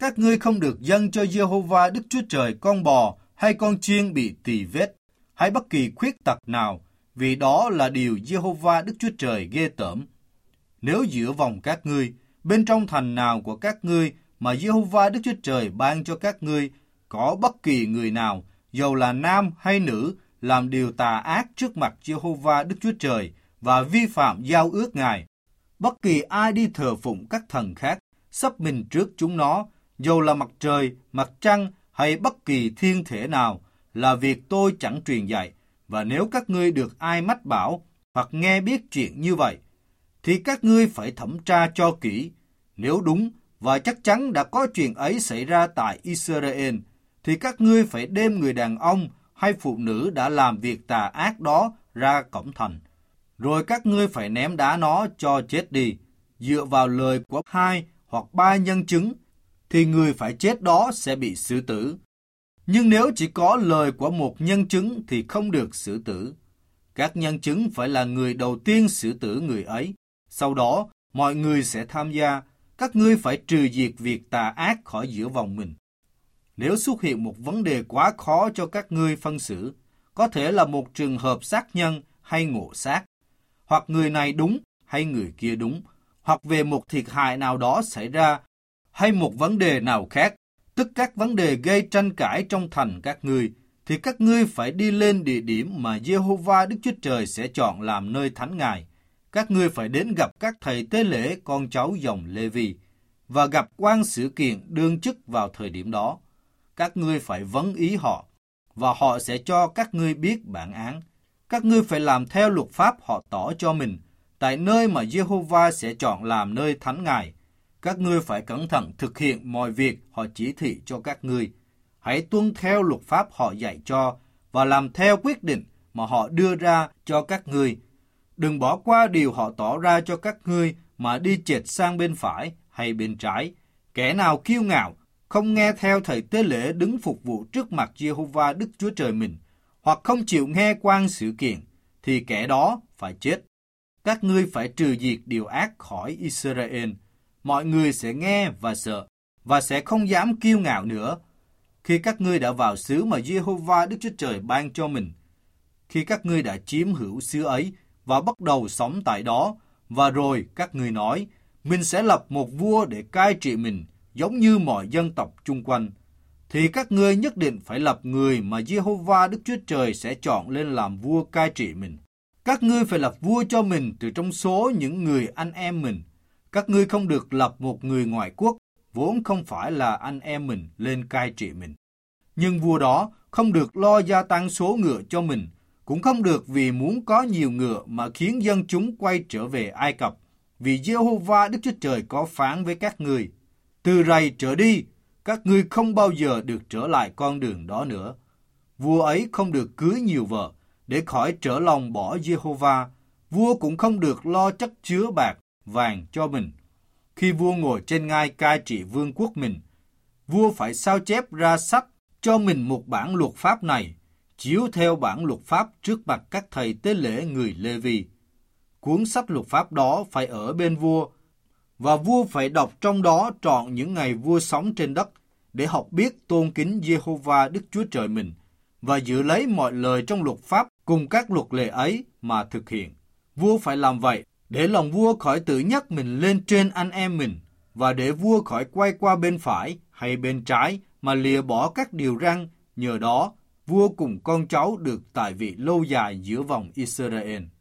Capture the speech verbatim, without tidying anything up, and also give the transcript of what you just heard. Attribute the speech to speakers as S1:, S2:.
S1: Các ngươi không được dâng cho Giê-hô-va Đức Chúa Trời con bò hay con chiên bị tì vết, hay bất kỳ khuyết tật nào, vì đó là điều Giê-hô-va Đức Chúa Trời ghê tởm. Nếu giữa vòng các ngươi, bên trong thành nào của các ngươi mà Giê-hô-va Đức Chúa Trời ban cho các ngươi, có bất kỳ người nào, dầu là nam hay nữ, làm điều tà ác trước mặt Giê-hô-va Đức Chúa Trời và vi phạm giao ước Ngài, bất kỳ ai đi thờ phụng các thần khác, sắp mình trước chúng nó, dầu là mặt trời, mặt trăng hay bất kỳ thiên thể nào, là việc tôi chẳng truyền dạy. Và nếu các ngươi được ai mách bảo hoặc nghe biết chuyện như vậy, thì các ngươi phải thẩm tra cho kỹ. Nếu đúng và chắc chắn đã có chuyện ấy xảy ra tại Israel, thì các ngươi phải đem người đàn ông hay phụ nữ đã làm việc tà ác đó ra cổng thành. Rồi các ngươi phải ném đá nó cho chết đi. Dựa vào lời của hai hoặc ba nhân chứng, thì người phải chết đó sẽ bị xử tử. Nhưng nếu chỉ có lời của một nhân chứng thì không được xử tử. Các nhân chứng phải là người đầu tiên xử tử người ấy. Sau đó, mọi người sẽ tham gia. Các ngươi phải trừ diệt việc tà ác khỏi giữa vòng mình. Nếu xuất hiện một vấn đề quá khó cho các ngươi phân xử, có thể là một trường hợp sát nhân hay ngộ sát, hoặc người này đúng hay người kia đúng, hoặc về một thiệt hại nào đó xảy ra, hay một vấn đề nào khác, tức các vấn đề gây tranh cãi trong thành các ngươi, thì các ngươi phải đi lên địa điểm mà Giê-hô-va Đức Chúa Trời sẽ chọn làm nơi thánh Ngài. Các ngươi phải đến gặp các thầy tế lễ con cháu dòng Lê-vi, và gặp quan sử kiện đương chức vào thời điểm đó. Các ngươi phải vấn ý họ, và họ sẽ cho các ngươi biết bản án. Các ngươi phải làm theo luật pháp họ tỏ cho mình, tại nơi mà Giê-hô-va sẽ chọn làm nơi thánh Ngài. Các ngươi phải cẩn thận thực hiện mọi việc họ chỉ thị cho các ngươi. Hãy tuân theo luật pháp họ dạy cho, và làm theo quyết định mà họ đưa ra cho các ngươi. Đừng bỏ qua điều họ tỏ ra cho các ngươi mà đi chệch sang bên phải hay bên trái. Kẻ nào kiêu ngạo, không nghe theo thầy tế lễ đứng phục vụ trước mặt Giê-hô-va Đức Chúa Trời mình, hoặc không chịu nghe quan sự kiện, thì kẻ đó phải chết. Các ngươi phải trừ diệt điều ác khỏi Israel. Mọi người sẽ nghe và sợ, và sẽ không dám kiêu ngạo nữa. Khi các ngươi đã vào xứ mà Giê-hô-va Đức Chúa Trời ban cho mình, khi các ngươi đã chiếm hữu xứ ấy và bắt đầu sống tại đó, và rồi các ngươi nói, mình sẽ lập một vua để cai trị mình, giống như mọi dân tộc chung quanh, thì các ngươi nhất định phải lập người mà Giê-hô-va Đức Chúa Trời sẽ chọn lên làm vua cai trị mình. Các ngươi phải lập vua cho mình từ trong số những người anh em mình. Các ngươi không được lập một người ngoại quốc, vốn không phải là anh em mình, lên cai trị mình. Nhưng vua đó không được lo gia tăng số ngựa cho mình, cũng không được vì muốn có nhiều ngựa mà khiến dân chúng quay trở về Ai Cập, vì Giê-hô-va Đức Chúa Trời có phán với các ngươi: từ rày trở đi, các ngươi không bao giờ được trở lại con đường đó nữa. Vua ấy không được cưới nhiều vợ, để khỏi trở lòng bỏ Giê-hô-va. Vua cũng không được lo chất chứa bạc, vàng cho mình. Khi vua ngồi trên ngai cai trị vương quốc mình, vua phải sao chép ra sách cho mình một bản luật pháp này, chiếu theo bản luật pháp trước mặt các thầy tế lễ người Lê-vi. Cuốn sách luật pháp đó phải ở bên vua, và vua phải đọc trong đó trọn những ngày vua sống trên đất, để học biết tôn kính Giê-hô-va Đức Chúa Trời mình, và giữ lấy mọi lời trong luật pháp cùng các luật lệ ấy mà thực hiện. Vua phải làm vậy để lòng vua khỏi tự nhắc mình lên trên anh em mình, và để vua khỏi quay qua bên phải hay bên trái mà lìa bỏ các điều răn. Nhờ đó, vua cùng con cháu được tại vị lâu dài giữa vòng Israel.